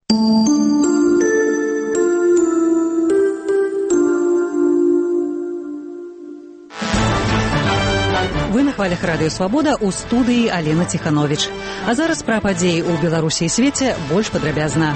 Вы на хвалях Радыё Свабода, у студыі Алена Ціхановіч. А зараз пра падзеі ў Беларусі і свеце больш падрабязна.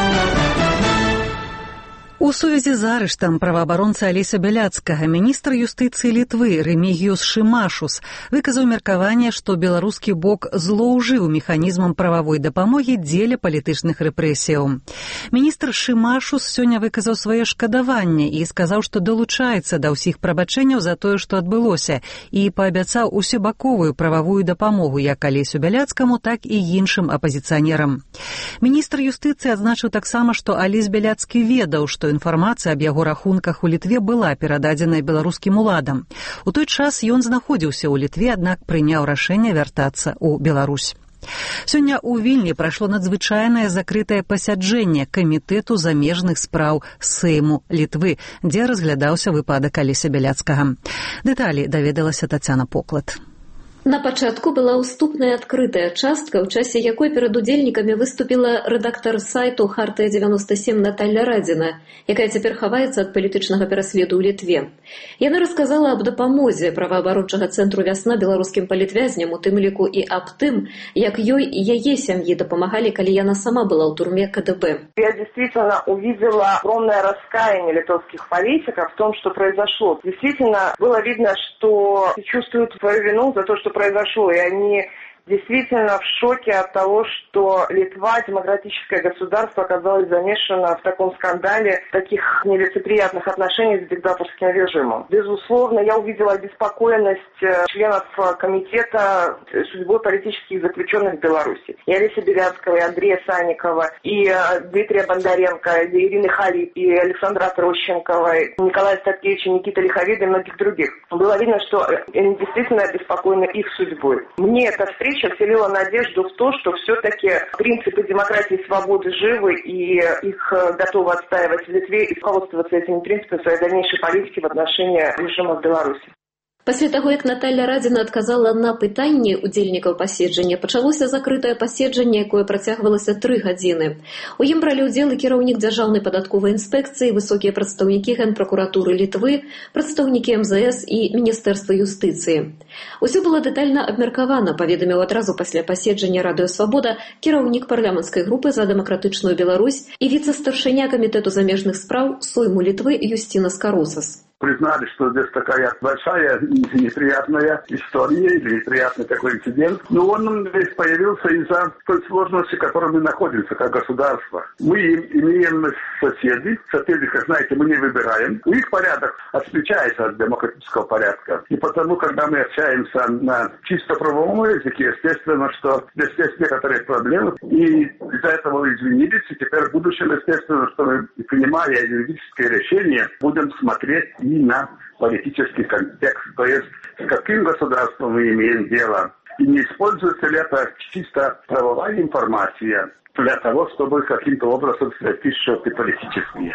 У сувязі з арыштам праваабаронцы Алеся Бяляцкага міністр юстыцыі Літвы Рэмігіюс Шымашус выказаў меркаванне, што беларускі бок злоўжыў механізмам прававой дапамогі дзеля палітычных рэпрэсіяў. Міністр Шымашус сёння выказаў сваё шкадаванне і сказаў, што далучаецца да ўсіх прабачэнняў за тое, што адбылося, і паабяцаў усебаковую прававую дапамогу як Алесю Бяляцкаму, так і іншым апазіцыянерам. Міністр юстыцыі адзначыў таксама, што Алесь Бяляцкі ведаў, што інфармацыя аб яго рахунках у Літве была перададзеная беларускім уладам. У той час ён знаходзіўся ў Літве, аднак прыняў рашэнне вяртацца ў Беларусь. Сёння ў Вільні прайшло надзвычайнае закрытае пасяджэнне камітэту замежных спраў Сейму Літвы, дзе разглядаўся выпадак Алеся Бяляцкага. Дэталі даведалася Тацяна Поклад. На пачатку была ўступная адкрытая частка, у часе якой перад удзельнікамі выступіла рэдактар сайту «Хартыя-97» Наталля Радзіна, якая цяпер хаваецца ад палітычнага пераследу ў Літве. Яна расказала аб дапамозе праваабарончага цэнтру «Вясна» беларускім палітвязням, у тым ліку і аб тым, як ёй і яе сям'і дапамагалі, калі яна сама была ў турме КДБ. Я действительно увидела огромное раскаяние литовских политиков в том, что произошло. Действительно было видно, что чувствуют свою вину за то, что произошло, и они действительно в шоке от того, что Литва, демократическое государство, оказалось замешано в таком скандале, в таких нелицеприятных отношениях с диктаторским режимом. Безусловно, я увидела обеспокоенность членов комитета судьбой политических заключенных в Беларуси. И Алеся Бяляцкого, и Андрея Санникова, и Дмитрия Бондаренко, и Ирины Халип, и Александра Трощенкова, и Николая Статкевича, Никиты Лиховида и многих других. Было видно, что они действительно обеспокоены их судьбой. Мне эта встреча вселила надежду в то, что все-таки принципы демократии и свободы живы, и их готовы отстаивать в Литве и руководствоваться этими принципами в своей дальнейшей политике в отношении режима в Беларуси. Пасля таго, як Наталля Радзіна адказала на пытанні удзельнікаў паседжання, пачалося закрытае паседжанне, якое працягвалася 3 гадзіны. У ім бралі ўдзел і кіраўнік дзяржаўнай падатковай інспекцыі, высокія прадстаўнікі Генпракуратуры Літвы, прадстаўнікі МЗС і Міністэрства юстыцыі. Усё было дэтальна абмеркавана, паведаміў адразу пасля паседжання Радыё Свабода кіраўнік парламенцкай групы за дэмакратычную Беларусь і віцэ-старшыня камітэту замежных спраў Сойму Літвы Юстина Скаросас. Признали, что здесь такая большая неприятная история или неприятный такой инцидент. Но он здесь появился из-за той сложности, в которой мы находимся как государство. Мы имеем соседей, как знаете, мы не выбираем. У них порядок отличается от демократического порядка. И потому, когда мы общаемся на чисто правовом языке, естественно, что здесь есть некоторые проблемы. И из-за этого извинились. И теперь в будущем, естественно, что мы, принимая юридическое решение, будем смотреть и на политический контекст, то есть с каким государством мы имеем дело. И не используется ли это чисто правовая информация для того, чтобы каким-то образом достичь что-то политическое.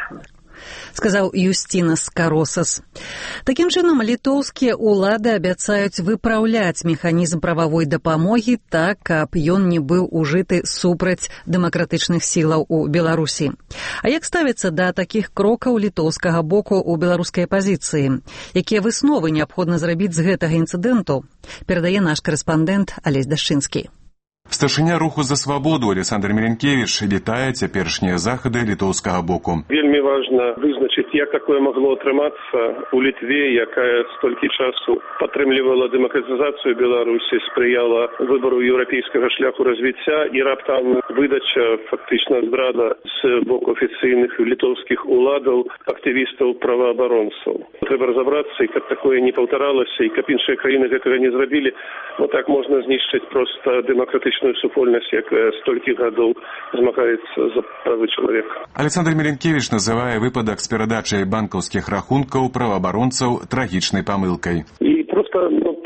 Сказаў Юстина Скаросас. Такім чынам, літоўскія ўлады абяцаюць выпраўляць механізм прававой дапамогі так, каб ён не быў ужыты супраць дэмакратычных сілаў у Беларусі. А як ставіцца да такіх крокаў літоўскага боку ў беларускай апазіцыі? Якія высновы неабходна зрабіць з гэтага інцыдэнту? Перадае наш корэспандэнт Алесь Дашчынскі. Старшыня руху за свабоду Александр Міленкевіч вітае цяперашнія захады літоўскага боку. Вельмі важна вызначыць, як такое магло атрымацца у Літве, якая столькі часу падтрымлівала дэмакратызацыю Беларусі, спрыяла выбару еўрапейскага шляху развіцця, і раптам выдача, фактычна здрада з боку афіцыйных літоўскіх уладаў, актывістаў, праваабаронцаў. Трэба разабрацца, і каб такое не паўтаралася, і каб іншыя краіны гэтага не зрабілі, вот так можна знішчыць проста дэмакратычную супольнасць, якая столькі гадоў змагаецца за правы чалавека. Александр Міленкевіч называе выпадак з перадачай банкаўскіх рахункаў праваабаронцаў трагічнай памылкай. І проста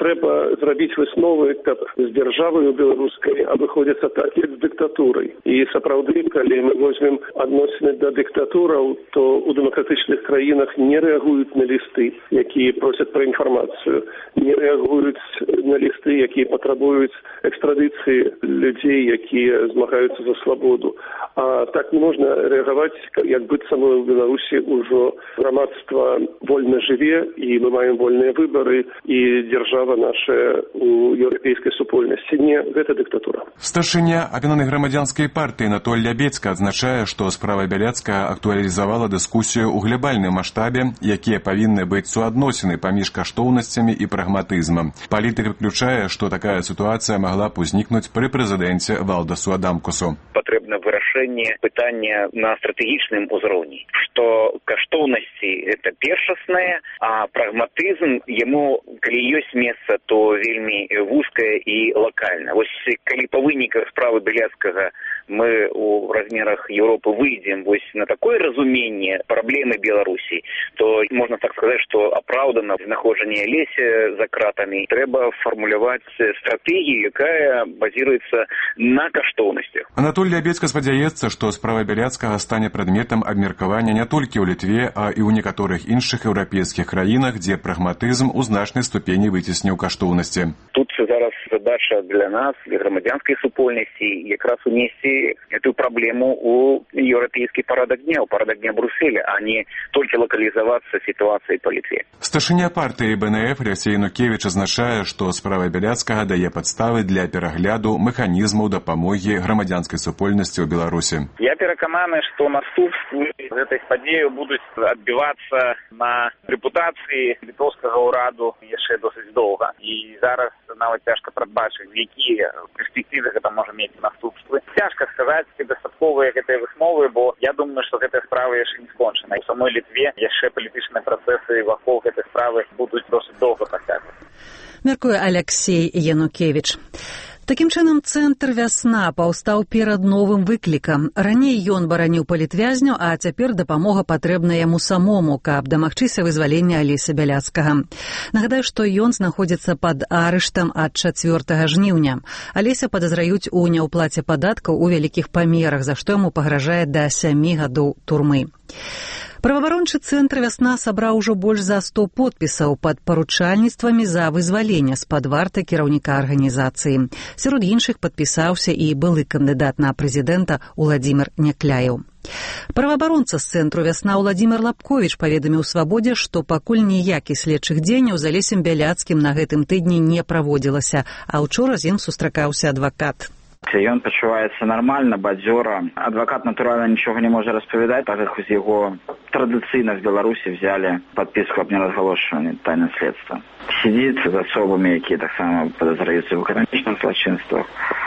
трэба зрабіць высновы, каб з дзяржавою беларускай абыходзіцца так, як з дыктатурай. І сапраўды, калі мы возьмем адносіны да дыктатураў, то у дэмакратычных краінах не рэагуюць на лісты, якія просяць пра інфармацыю, не рэагуюць на лісты, якія патрабуюць экстрадыцыі людзей, якія змагаюцца за свабоду. А так не можна рэагаваць, як быццам у Беларусі ўжо грамадства вольна жыве, і мы маем вольныя выбары, і дзяржава наша у еўрапейскай супольнасці. Не, гэта дыктатура. Старшыня аб'яднанай грамадзянскай партыі Анатоль Лябецька адзначае, што справа Бяляцкага актуалізавала дыскусію ў глобальным маштабе, якія павінны быць суадносіны паміж каштоўнасцямі і прагматызмам. Палітык выключае, што такая сітуацыя магла б узнікнуць пры прэзідэнце Валдасу Адамкусу. Патрэбна вырашэнне пытання на стратэгічным узроўні, што каштоўнасці гэта першаснае, а прагматызм яму, калі ёсць месца, то вельмі вузкае і лакальна. Вось калі па выніках справы Бяляцкага мы у размерах Европы выйдзем вось на такое разуменне праблемы Беларусі, то можна так сказаць, што апраўдана знаходжанне Алеся за кратамі. Трэба фармуляваць стратэгію, якая базіруецца на каштоўнасцях. Анатоль Лябецька спадзяецца, што справа Бяляцкага стане прадметам абмеркавання не толькі ў Літве, а і ў некаторых іншых еўрапейскіх краінах, дзе прагматызм у значнай ступені выцесніў каштоўнасці. Тут зараз задача для нас, для грамадзянскай супольнасці, якраз унесці эту праблему у еўрапейскі парадак дня, у парадак дня Брюсселя, а не толькі лакалізавацца сітуацыяй па Літве. Старшыня партыі БНФ Алексей Янукевіч азначае, што справа Бяляцкага дае падставы для перагляду механізмаў дапамогі грамадзянскай супольнасці ў Беларусі. Я перакананы, што наступствы гэтай падзеі будуць адбівацца на рэпутацыі літоўскага ўраду яшчэ досыць доўга. І зараз нават цяжка прадбачыць, якія перспектывы гэта можа мець наступствы. Цяжка сказаць, ці дастатковыя гэтыя высновы, бо я думаю, што гэтая справа яшчэ не скончана. І ў самой Літве яшчэ палітычныя працэсы вакол гэтай справы будуць досыць доўга працягвацца. Мяркуе Алексей Янукевіч. Такім чынам, цэнтр «Вясна» паўстаў перад новым выклікам. Раней ён бараніў палітвязняў, а цяпер дапамога патрэбна яму самому, каб дамагчыся вызвалення Алеся Бяляцкага. Нагадаю, што ён знаходзіцца пад арыштам ад 4 жніўня. Алеся падазраюць у няўплаце падаткаў у вялікіх памерах, за што яму пагражае да 7 гадоў турмы. Праваабарончы цэнтр «Вясна» сабраў ужо больш за 100 подпісаў пад паручальніцтвамі за вызваленне з-пад варты кіраўніка арганізацыі. Сярод іншых падпісаўся і былы кандыдат на прэзідэнта Уладзімір Някляеў. Праваабаронца з цэнтру «Вясна» Уладзімір Лапковіч паведаміў «Свабодзе», што пакуль ніякіх следчых дзеянняў з Алесем Бяляцкім на гэтым тыдні не праводзілася, а ўчора з ім сустракаўся адвакат. Ён пачуваецца нармальна, бадзёра. Адвакат, натуральна, нічога не можа распавядаць, так як з яго традыцыйна з Беларусі взялі падпіску аб неразгалошванні тайны следства. Сидзіць з асобамі, якія таксама падазраюцца ў эканамічных злачынствах.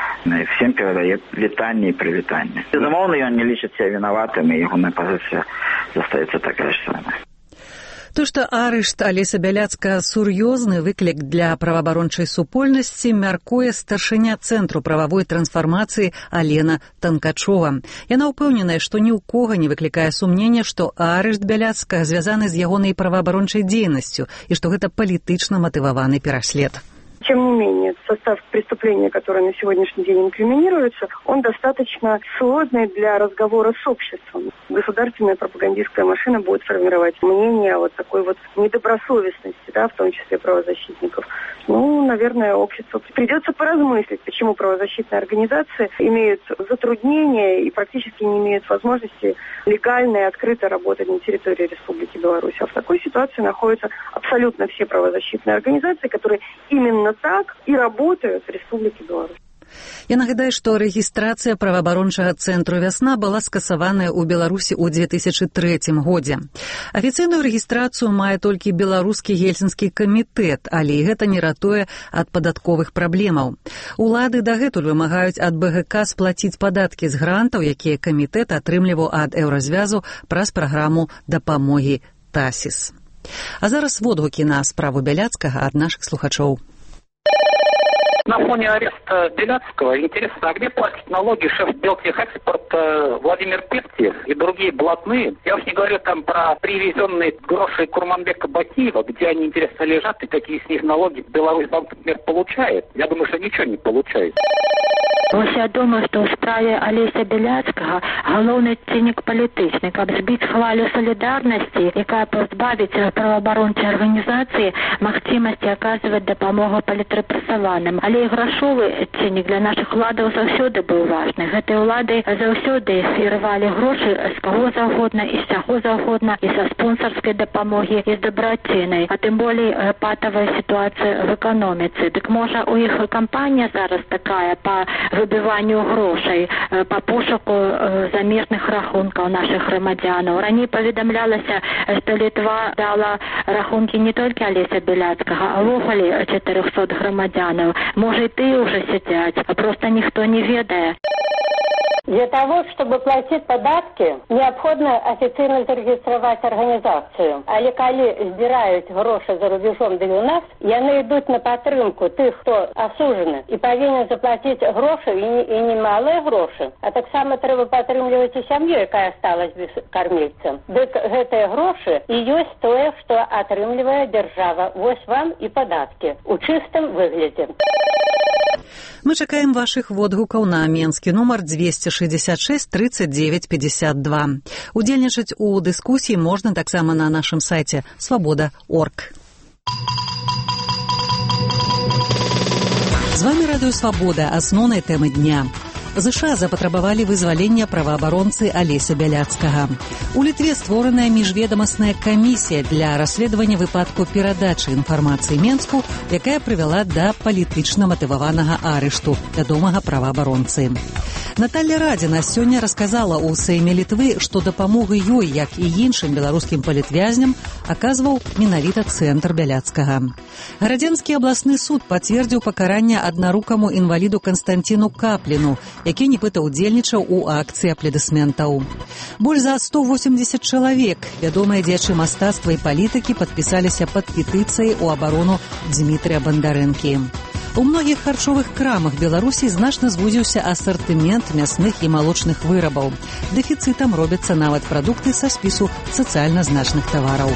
Всем перадае вітанне і прывітанне. Безумоўна, ён не лічыць себя вінаватым, і ягоная пазіцыя застаецца такая ж самая. То, што арышт Алеся Бяляцкага сур'ёзны выклік для праваабарончай супольнасці, мяркуе старшыня Цэнтру прававой трансфармацыі Алена Танкачова. Яна ўпэўненая, што ні ў кога не выклікае сумнення, што арышт Бяляцкага звязаны з ягонай праваабарончай дзейнасцю і што гэта палітычна матываваны пераслед. Тем не менее, состав преступления, которое на сегодняшний день инкриминируется, он достаточно сложный для разговора с обществом. Государственная пропагандистская машина будет формировать мнение о вот такой вот недобросовестности, да, в том числе правозащитников. Наверное, обществу придется поразмыслить, почему правозащитные организации имеют затруднения и практически не имеют возможности легально и открыто работать на территории Республики Беларусь. А в такой ситуации находятся абсолютно все правозащитные организации, которые именно так и работают в Республике Беларусь. Я нагадаю, што рэгістрацыя праваабарончага цэнтру «Вясна» была скасаваная ў Беларусі ў 2003 годзе. Афіцыйную рэгістрацыю мае толькі беларускі гельсінскі камітэт, але і гэта не ратуе ад падатковых праблемаў. Улады дагэтуль вымагаюць ад БГК сплаціць падаткі з грантаў, якія камітэт атрымліваў ад Еўразвязу праз праграму дапамогі ТАСІС. А зараз водгукі на справу Бяляцкага ад нашых слухачоў. На фоне ареста Беляцкого интересно, а где платит налоги шеф Белтехэкспорт Владимир Пептиев и другие блатные? Я уж не говорю там про привезенные гроши Курманбека Бакиева, где они, интересно, лежат и какие с них налоги Беларусьбанк, например, получает. Я думаю, что ничего не получает. Ось я думаю, што ў справе Алеся Беляцкага галоўны ціннік палітычны, каб збіць хвалю салідарнасці, якая пазбавіць праваабарончай арганізацыі магчымасці аказваць дапамогу палітрэпрэсаваным. Але і грашовы ціннік для нашых уладаў заўсёды быў важны. Гэтыя ўлады заўсёды ірвалі грошы з каго заўгодна і з чаго заўгодна, і са спонсарскай дапамогі, і з дабрачынай, а тым болей патавая сітуацыя в эканоміцы. Дык можа у іх кампанія зараз такая па выбіванню грошай, па пошуку замежных рахункаў нашых грамадзянаў. Раней паведамлялася, што Літва дала рахункі не толькі Алеся Беляцкага, а ўвогуле 400 грамадзянаў. Можа, і тыя ўжо сядзяць, а проста ніхто не ведае. Для того, чтобы платить податки, необходимо официально зарегистрировать организацию. Але коли збирают гроши за рубежом для нас, яны идут на падтрымку тых, кто осуждены, и повинен заплатить гроши, и немалые гроши. А так само треба падтрымліваць і сям'ю, якая осталась без кормильца. Дык гэтыя гроши и ёсць тое, что атрымлівае держава. Вось вам и податки у чистым выглядзе. Мы чакаем вашых водгукаў на менскі нумар 266 39 52. Удзельнічаць у дыскусіі можна таксама на нашым сайце свабода.орг. З вами Радыё Свабода, асноўнай тэмы дня. ЗША запатрабавалі вызвалення праваабаронцы Алеся Бяляцкага. У Літве створаная міжведамасная камісія для расследавання выпадку перадачы інфармацыі Менску, якая прывяла да палітычна матываванага арышту вядомага праваабаронцы. Наталья Радзіна сёння расказала ў Сейме Літвы, што дапамогу ёй, як і іншым беларускім палітвязням, аказваў менавіта цэнтр Бяляцкага. Гарадзенскі абласны суд пацвердзіў пакаранне аднарукаму інваліду Канстанціну Капліну, які нібыта ўдзельнічаў у акцыі апладысментаў. Больш за 180 чалавек, вядомыя дзеячы мастацтва і палітыкі, падпісаліся пад петыцыяй у абарону Дзмітрыя Бандарэнкі. У многіх харчовых крамах Беларусі значна звузіўся асартымент мясных і малочных вырабаў. Дэфіцытам робяцца нават прадукты са спісу сацыяльна значных тавараў.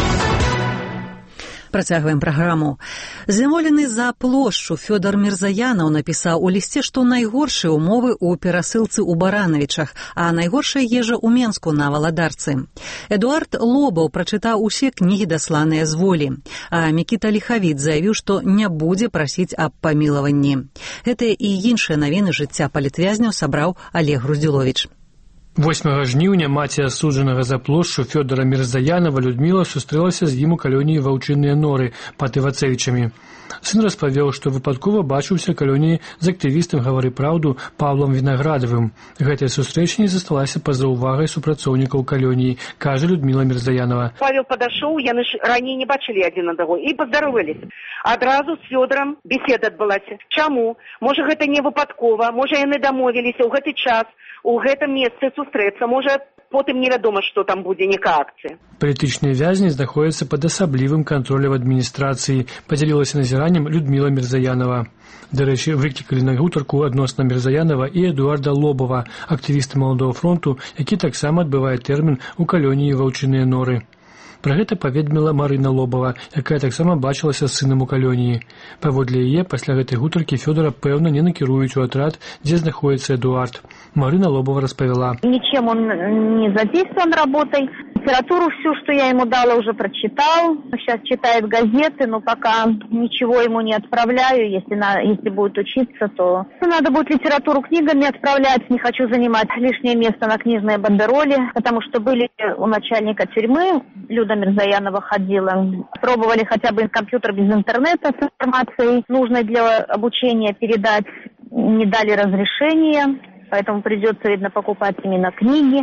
Працягваем праграму. Зямолены за плошчу Фёдор Мірзаянаў напісаў у лісце, што найгоршыя умовы ў перасылцы ў Баранавічах, а найгоршая ежа ў Менску на Валадарцы. Эдуард Лобаў прачытаў усе кнігі, дасланыя з волі, а Мікіта Ліхавіт заявіў, што не будзе прасіць аб памілаванні. Гэтыя і іншыя навіны жыцця палітвязняў сабраў Олег Груздзіловіч. 8 жніўня маці асуджанага за плошчу Фёдора Мірзаянава Людміла сустрэлася з ім у калоніі Ваўчыныя норы пад Івацевічамі. Сын распавёў, што выпадкова бачыўся калоніі з актывістам «Гавары праўду» Павлом Вінаградавым. Гэтая сустрэча не засталася па-за ўвагай супрацоўнікаў калоніі, кажа Людміла Мірзаянова. Павел падашоў, яны ж раней не бачылі адзін аднаго і паздароваліся. Адразу з Фёдорам беседа адбылася. Чаму? Можа, гэта не выпадкова, можа, яны дамовіліся ў гэты час у гэтым месцы сустрэцца, можа, потым невядома, што там будзе, нейкая акцыя. Палітычныя вязні знаходзяцца пад асаблівым кантролем адміністрацыі, падзялілася назіраннем Людміла Мірзаянова. Дарэчы, выклікалі на гутарку адносна Мірзаянова і Эдуарда Лобава, актывіста Маладога фронту, які таксама адбывае тэрмін у калоніі Ваўчыныя норы. Пра гэта паведаміла Марына Лобава, якая таксама бачылася з сынам у калоніі. Паводле яе, пасля гэтай гутаркі Фёдора пэўна не накіруюць у атрад, дзе знаходіцца Эдуард. Марына Лобова распавяла. Ничем он не задействован работой. Литературу всю, что я ему дала, уже прочитал. Сейчас читает газеты, но пока ничего ему не отправляю. Если будет учиться, то надо будет литературу книгами отправлять. Не хочу занимать лишнее место на книжной бандероле, потому что были у начальника тюрьмы, Люда Мирзаянова ходила. Пробовали хотя бы компьютер без интернета с информацией, нужной для обучения, передать. Не дали разрешения, поэтому придется, видно, покупать именно книги.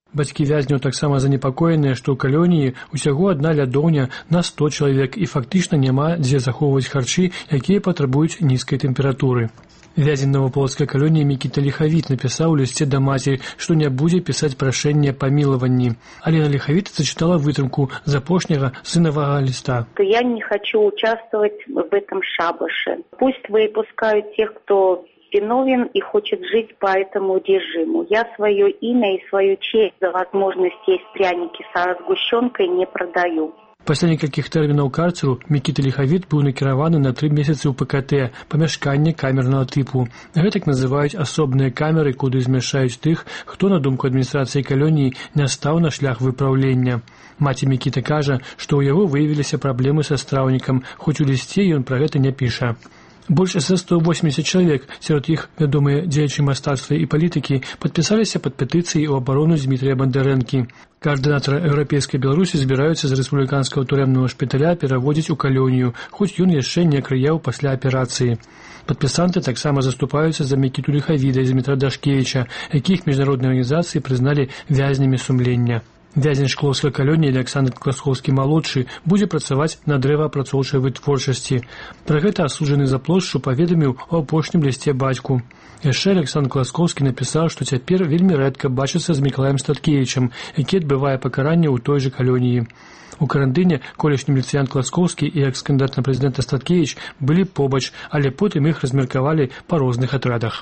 Бацькі вязняў таксама занепакоеныя, што ў калоніі ўсяго адна лядоўня на 100 чалавек і фактычна няма дзе захоўваць харчы, якія патрабуюць нізкай тэмпературы. Вязень наваполацкай калоніі Мікіта Ліхавіт напісаў у лісце да маці, што не будзе пісаць прашэнне аб памілаванні. Алена Ліхавіт зачытала вытрымку з апошняга сынавага ліста. Я не хочу участвовать в этом шабаше. Пусть выпускают тех, кто виновен и хочет жить по этому режиму. Я свое имя и свою честь за возможность есть пряники со сгущенкой не продаю. Пасля некалькіх тэрмінаў карцеру Мікіта Ліхавіт быў накіраваны на 3 месяцы ў ПКТ, памяшканне камернага тыпу. Гэтак называюць асобныя камеры, куды змяшаюць тых, хто, на думку адміністрацыі калоніі, не стаў на шлях выпраўлення. Маці Мікіта кажа, што ў яго выявіліся праблемы са страўнікам, хоць у лісце ён пра гэта не піша. Больш за 180 чалавек, сярод іх вядомыя дзеячы мастацтва і палітыкі, падпісаліся пад петыцыяй у абарону Дмітрыя Бандарэнкі. Каардынатары еўрапейскай Беларусі збіраюцца з рэспубліканскага турэмнага шпіталя пераводзіць у калонію, хоць ён яшчэ не акрыяў пасля аперацыі. Падпісанты таксама заступаюцца за Мікіту Ліхавіда і Змітра Дашкевіча, якіх міжнародныя арганізацыі прызналі вязнямі сумлення. Вязень шклоўскай калоніі Александр Класковскі-малодшы будзе працаваць на дрэваапрацоўчай вытворчасці. Пра гэта асуджаны за плошчу паведаміў у апошнім лісце бацьку. Яшчэ Александр Класковскі напісаў, што цяпер вельмі рэдка бачыцца з Мікалаем Статкевічам, які адбывае пакаранне ў той жа калоніі. У карантыне колішні міліцыянт Класковскі і экс-кандыдат на прэзідэнта Статкевіч былі побач, але потым іх размеркавалі па розных атрадах.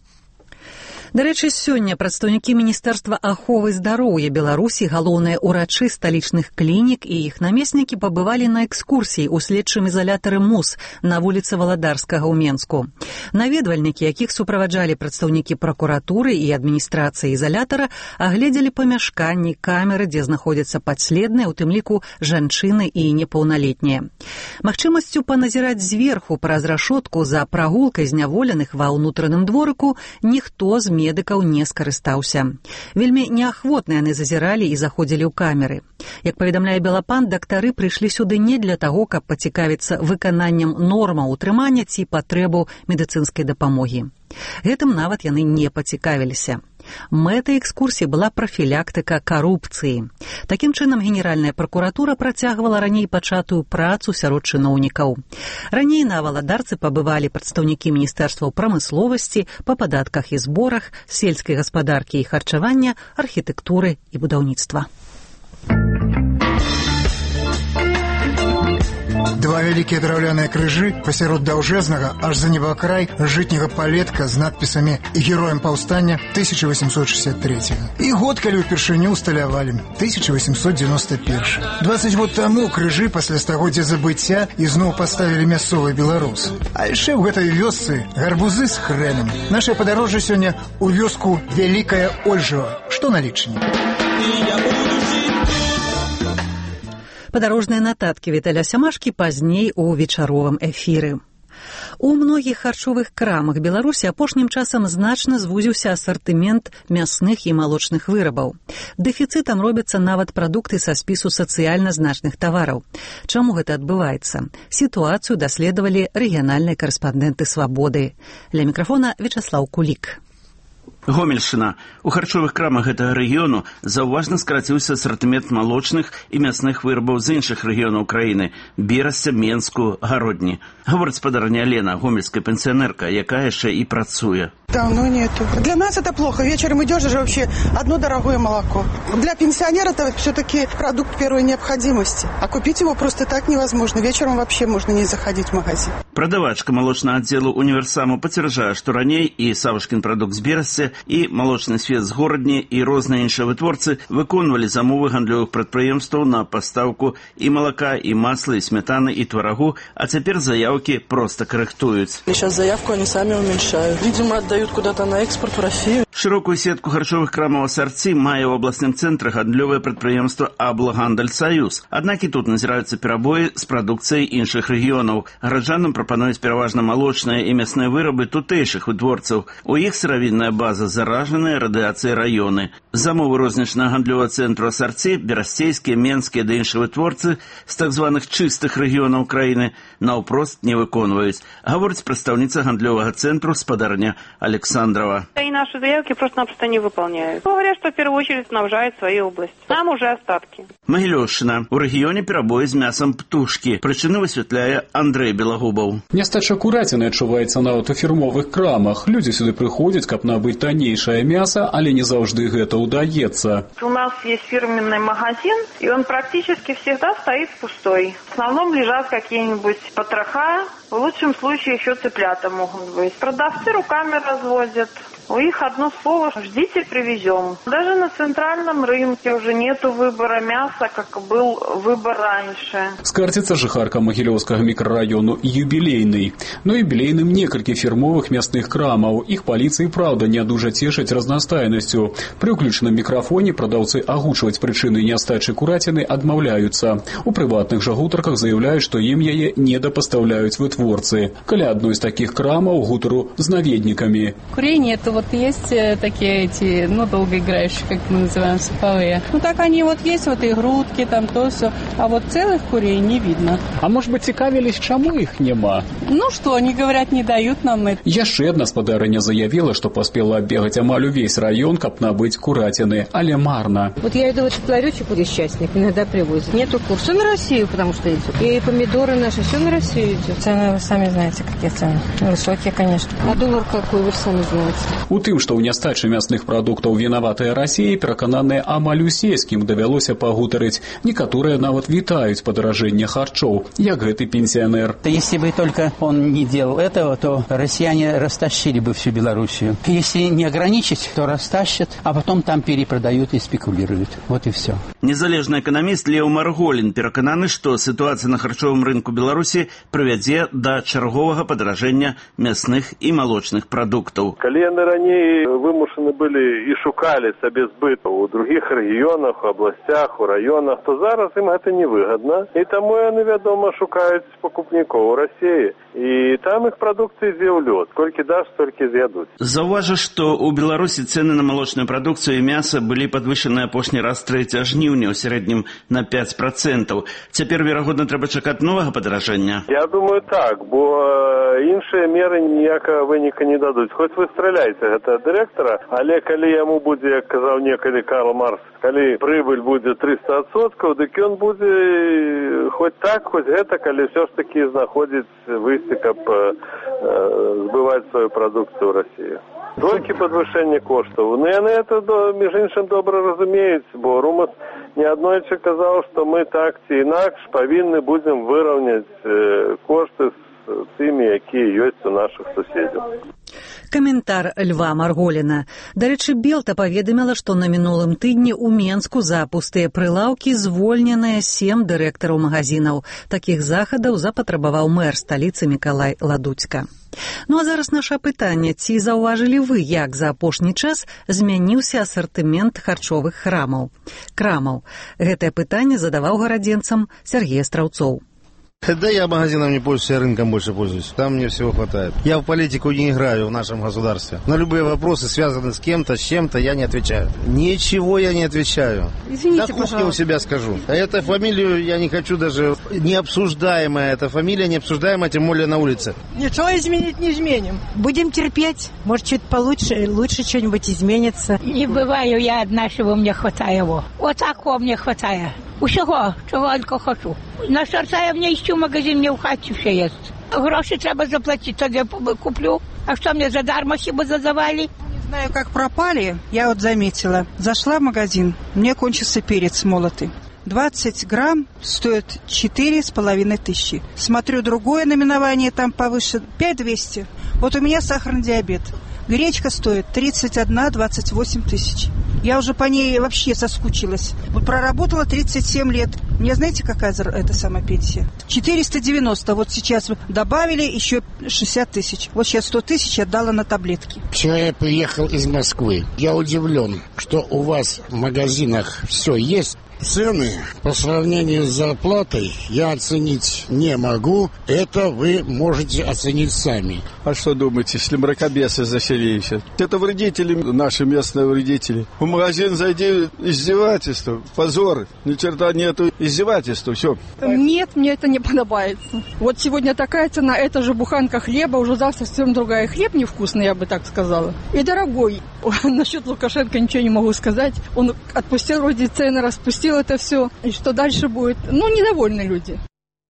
Дарэчы, сёння прадстаўнікі Міністэрства аховы здароўя Беларусі, галоўныя ўрачы сталічных клінік і іх намеснікі пабывалі на экскурсіі ў следчым ізалятары МУС на вуліцы Валадарскага ў Менску. Наведвальнікі, якіх суправаджалі прадстаўнікі пракуратуры і адміністрацыі ізалятара, агледзелі памяшканні, камеры, дзе знаходзяцца падследныя, у тым ліку жанчыны і непаўналетнія. Магчымасцю паназіраць зверху праз рашотку за прагулкай зняволеных ва ўнутраным дворыку ніхто з медыкаў не скарыстаўся. Вельмі неахвотна яны зазіралі і заходзілі ў камеры. Як паведамляе Белапан, дактары прыйшлі сюды не для таго, каб пацікавіцца выкананнем нормаў утрымання ці патрэбу медыцынскай дапамогі. Гэтым нават яны не пацікавіліся. Мэтай экскурсіі была прафілактыка карупцыі. Такім чынам, Генеральная пракуратура працягвала раней пачатую працу сярод чыноўнікаў. Раней на Валадарцы пабывалі прадстаўнікі Міністэрстваў прамысловасці, па падатках і зборах, сельскай гаспадаркі і харчавання, архітэктуры і будаўніцтва. Два вялікія драўляныя крыжы пасярод даўжэзнага аж за небакрай жытняга палетка з надпісамі «Героем паўстання 1863». І год, калі ўпершыню ўсталявалі, 1891. 20 год таму крыжы пасля стагоддзя забыцця ізноў паставілі мясцовыя беларусы. А яшчэ ў гэтай вёсцы гарбузы з хрэнам. Нашае падарожжа сёння ў вёску Вялікая Ольжава. Што налічні? Падарожныя нататкі Віталя Сямашкі пазней у вечаровым эфіры. У многіх харчовых крамах Беларусі апошнім часам значна звузіўся асартымент мясных і малочных вырабаў. Дэфіцытам робяцца нават прадукты са спісу сацыяльна значных тавараў. Чаму гэта адбываецца? Сітуацыю даследавалі рэгіянальныя карэспандэнты «Свабоды». Ля мікрафона Вячаслаў Кулік. Гомельшчына. У харчовых крамах гэтага рэгіёну заўважна скраціўся асартымент малочных і мясных вырабаў з іншых рэгіёнаў краіны – Берасця, Менску, Гародні. Гаворыць спадарня Лена, гомельская пенсионерка, якая яшчэ і працуе. Давно нету. Для нас это плохо. Вечером идешь же вообще одно дорогое молоко. Для пенсионера это все-таки продукт первой необходимости. А купить его просто так невозможно. Вечером вообще можно не заходить в магазин. Прадавачка малочнага аддзелу універсаму пацвярджае, што раней і Савушкін прадукт з Берасця, і малочны свет з Горадні, і розныя іншыя вытворцы выконвалі замовы гандлёвых прадпрыемстваў на пастаўку і малака, і масла, і смятаны, і тварагу, а цяпер заявкі проста карэктуюць. Сейчас заявку они сами уменьшают. Видимо, отдают куда-то на экспорт в Россию. Широкую сетку харчовых крамаў Асарці мае ў абласным цэнтры гандлёвае прадпрыемства «Аблагандаль Саюз». Аднак і тут назіраюцца перабоі з прадукцыяй іншых рэгіёнаў. Гараджанам прапануюць пераважна малочныя і мясныя вырабы тутэйшых вытворцаў. У іх сыравінная база заражаныя радыяцыяй раёны. Замовы рознічнага гандлёвага цэнтру Асарці, берасцейскія, менскія ды іншыя вытворцы з так званых чыстых рэгіёнаў краіны наўпрост не выконваюць. Гаворыць прадстаўніца гандлёвага цэнтру спадарня Александрова. И наши заявки поставки просто-напросто не выполняют. Говорят, что в первую очередь снабжают свои области. Там уже остатки. Магілёўшчына. У рэгіёне перабой з мясам птушкі. Прычыны высвятляе Андрэй Белагубаў. Нястача кураціны адчуваецца нават у фірмовых крамах. Людзі сюды прыходзяць, каб набыць таннейшае мяса, але не заўжды гэта ўдаецца. У нас есть фирменный магазин, и он практически всегда стоит пустой. В основном лежат какие-нибудь потроха, в лучшем случае еще цыплята могут быть. Продавцы руками разводят. У них одно слово: ждите, привезем. Даже на центральном рынке уже нету выбора мяса, как был выбор раньше. Скардзіцца жыхарка Магілёўскага мікрараёну Юбілейны. Но юбілейным некалькі фірмовых мясных крамаў. Іх паліцыі, праўда, не дужа цешаць разнастайнасцю. Пры ўключаным мікрафоне прадаўцы агучваць прычыны нястачы кураціны адмаўляюцца. У прыватных жа гутарках заяўляюць, што ім яе недапастаўляюць вытворцы. Каля адной з такіх крамаў гутару з наведнікамі. Курей нету. Вот есть такие эти, долгоиграющие, как мы называем, суповые. Так они вот есть, вот и грудки, там то все. А вот целых курей не видно. А может быть, цікавились, чему их нема? Что, они говорят, не дают нам это. Яшчэ адна спадарыня заявила, что поспела оббегать амаль увесь район, каб набыть куратины, але марно. Вот я иду в этот ларечек, вот счастник, иногда привозят. Нету кур. Все на Россию, потому что идет. И помидоры наши, все на Россию идет. Цены, вы сами знаете, какие цены. Высокие, конечно. А доллар какой, вы сами знаете. У тым, што ў нястачы мясных прадуктаў вінаватая Расія, перакананыя амаль усе, з кім давялося пагутарыць. Некаторыя нават вітаюць падаражэнне харчоў, як гэты пенсионер. Если бы только он не делал этого, то россияне растащили бы всю Белоруссию. Если не ограничить, то растащат, а потом там перепродают и спекулируют. Вот и все. Незалежны эканаміст Леў Марголін перакананы, што сітуацыя на харчовым рынку Беларусі прывядзе да чарговага падаражэння мясных і малочных прадуктаў. Калі яны раней вымушаны былі і шукалі сабе збыт у другіх рэгіёнах, у абласцях, у раёнах, то зараз ім гэта невыгадна. І таму яны, вядома, шукаюць пакупнікоў у Расіі. І там іх прадукцыі з'яўлёт. Колькі даш, столькі з'ядуць. Заўважа, што ў Беларусі цэны на малочную прадукцыю і мяса былі падвышаны апошні раз 3 жніўня, у сярэднім на 5%. Цяпер, верагодна, трэба чакаць новага падаражэння? Я думаю, так, бо іншыя меры ніякага выніка не дадуць. Хоць вы страляйце гэта дырэктара, але калі яму будзе, як казаў некалі Карл Маркс, калі прыбыль будзе 300%, дык ён будзе хоць так, хоць гэта, калі ўсё ж такі знаходзіць выйсце, каб збываць сваю прадукцыю ў Расіі. Толькі падвышэнне коштаў. Яны это, між іншым, добра разумеюць, бо Румас неаднойчы казаў, што мы так ці інакш павінны будзем выраўняць кошты з тымі, якія ёсць у нашых суседзяў. Каментар Льва Марголіна. Дарэчы, Белта паведаміла, што на мінулым тыдні ў Менску за пустыя прылаўкі звольненыя 7 дырэктараў магазінаў. Такіх захадаў запатрабаваў мэр сталіцы Мікалай Ладуцька. Ну а зараз наша пытанне. Ці заўважылі вы, як за апошні час змяніўся асартымент харчовых крамаў? Гэтае пытанне задаваў гарадзенцам Сергей Астраўцоў. Да я магазином не пользуюсь, я рынком больше пользуюсь. Там мне всего хватает. Я в политику не играю в нашем государстве. На любые вопросы, связанные с кем-то, с чем-то, я не отвечаю. Ничего я не отвечаю. Извините, на кухне у себя скажу. А эту фамилию я не хочу даже... Необсуждаемая эта фамилия, необсуждаемая, тем более на улице. Ничего изменить не изменим. Будем терпеть. Может, чуть получше, лучше что-нибудь изменится. Не бываю я одна, чего мне хватает его. Вот такого мне хватает. Усього, чого тільки хочу. На серце я мені іщу в магазин, мені в хаті все є. Гроші треба заплатити, тоді куплю. А що мені задармо хіба задавали? Не знаю, как пропали, я вот заметила. Зашла в магазин, мне кончился перец молотый. 20 грамм стоит 4,5 тысячи. Смотрю другое наименование, там повыше 5200. Вот у меня сахарный диабет. Гречка стоит 31-28 тысяч. Я уже по ней вообще соскучилась. Вот проработала 37 лет. Мне знаете, какая это самая пенсия? 490. Вот сейчас добавили еще 60 тысяч. Вот сейчас 100 тысяч отдала на таблетки. Вчера я приехал из Москвы. Я удивлен, что у вас в магазинах все есть. Цены по сравнению с зарплатой я оценить не могу. Это вы можете оценить сами. А что думаете, если мракобесы заселились? Это вредители, наши местные вредители. В магазин зайди, издевательство, позор. Ни черта нету. издевательство, все. Нет, мне это не подобается. Вот сегодня такая цена, это же буханка хлеба, уже завтра совсем другая. Хлеб невкусный, я бы так сказала. И дорогой. Насчет Лукашенко ничего не могу сказать. Он отпустил вроде цены, распустил это все. И что дальше будет? Ну, недовольны люди.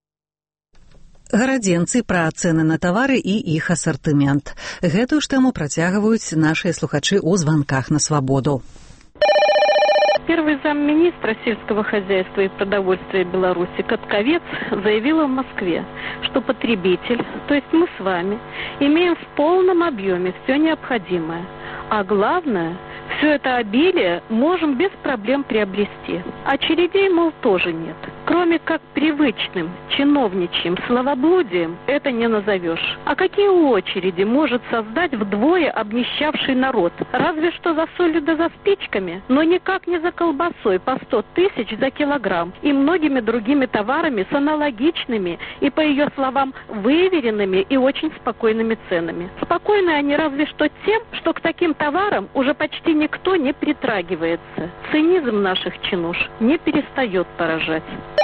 Гарадзенцы пра цэны на тавары і іх асартымент. Гэтую ж тэму працягваюць нашыя слухачы ў званках на свабоду. Первый замминистра сельского хозяйства и продовольствия Беларуси Катковец заявила в Москве, что потребитель, то есть мы с вами, имеем в полном объеме все необходимое. А главное, все это обилие можем без проблем приобрести. Очередей, мол, тоже нет. Кроме как привычным чиновничьим словоблудием это не назовешь. А какие очереди может создать вдвое обнищавший народ? Разве что за солью да за спичками, но никак не за колбасой по 100 тысяч за килограмм и многими другими товарами с аналогичными и, по ее словам, выверенными и очень спокойными ценами. Спокойны они разве что тем, что к таким товарам уже почти никто не притрагивается. Цинизм наших чинуш не перестает поражать.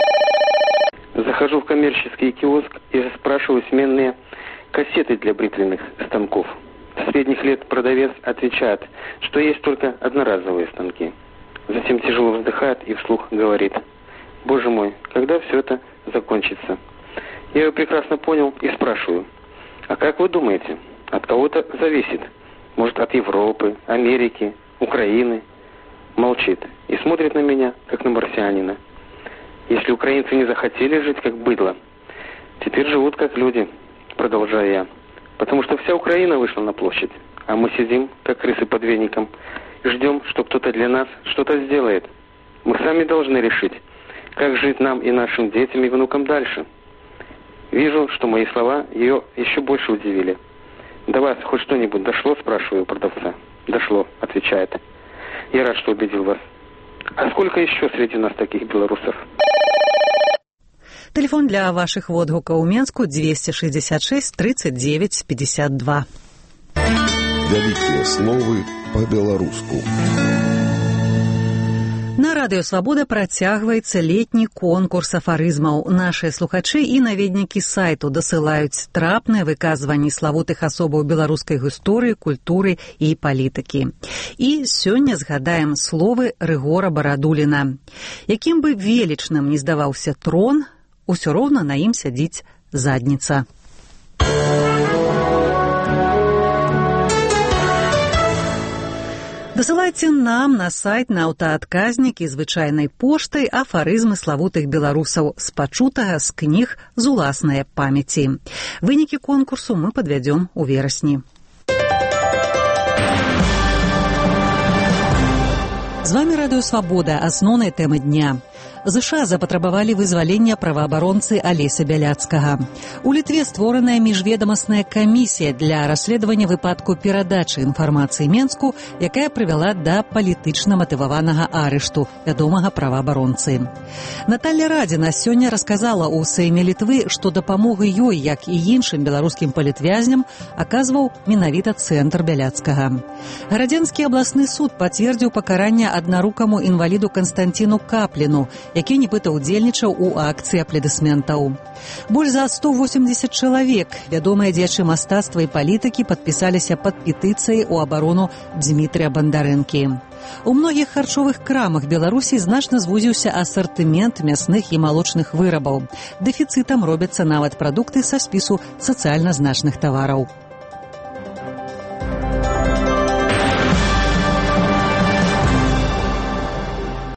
Захожу в коммерческий киоск и спрашиваю сменные кассеты для бритвенных станков. Средних лет продавец отвечает, что есть только одноразовые станки. Затем тяжело вздыхает и вслух говорит: «Боже мой, когда все это закончится?» Я ее прекрасно понял и спрашиваю: «А как вы думаете, от кого это зависит? Может, от Европы, Америки, Украины?» Молчит и смотрит на меня, как на марсианина. Если украинцы не захотели жить как быдло, теперь живут как люди, продолжаю я. Потому что вся Украина вышла на площадь, а мы сидим, как крысы под веником, и ждем, что кто-то для нас что-то сделает. Мы сами должны решить, как жить нам и нашим детям и внукам дальше. Вижу, что мои слова ее еще больше удивили. «До вас хоть что-нибудь дошло?» – спрашиваю у продавца. «Дошло», – отвечает. «Я рад, что убедил вас. А сколько еще среди нас таких белорусов?» Телефон для вашых водгукаў у Менску 266 39 52. Вялікія словы па-беларуску. На радыё Свабода працягваецца летні конкурс афарызмаў. Нашыя слухачы і наведнікі сайту дасылаюць трапныя выказванні славутых асобаў беларускай гісторыі, культуры і палітыкі. І сёння згадаем словы Рыгора Барадуліна. Якім бы велічным не здаваўся трон, усё роўна на ім сядзіць задніца. Дасылайце нам на сайт на аўтаадказнік і звычайнай поштай афарызмы славутых беларусаў з пачутага з кніг з уласнай памяці. Вынікі конкурсу мы падвядзём у верасні. З вамі Радыё Свабода, асноўныя тэмы дня. ЗША запатрабавалі вызвалення праваабаронцы Алеся Бяляцкага. У Літве створаная міжведамасная камісія для расследавання выпадку перадачы інфармацыі Менску, якая прывяла да палітычна матываванага арышту вядомага праваабаронцы. Наталья Радзіна сёння расказала ў Сейме Літвы, што дапамогу ёй, як і іншым беларускім палітвязням, аказваў менавіта цэнтр Бяляцкага. Гарадзенскі абласны суд пацвердзіў пакаранне аднарукаму інваліду Канстанціну Капліну, які нібыта ўдзельнічаў у акцыі апладысментаў. Больш за 180 чалавек, вядомыя дзеячы мастацтва і палітыкі, падпісаліся пад петыцыяй у абарону Дзмітрыя Бандарэнкі. У многіх харчовых крамах Беларусі значна звузіўся асартымент мясных і малочных вырабаў. Дэфіцытам робяцца нават прадукты са спісу сацыяльна значных тавараў.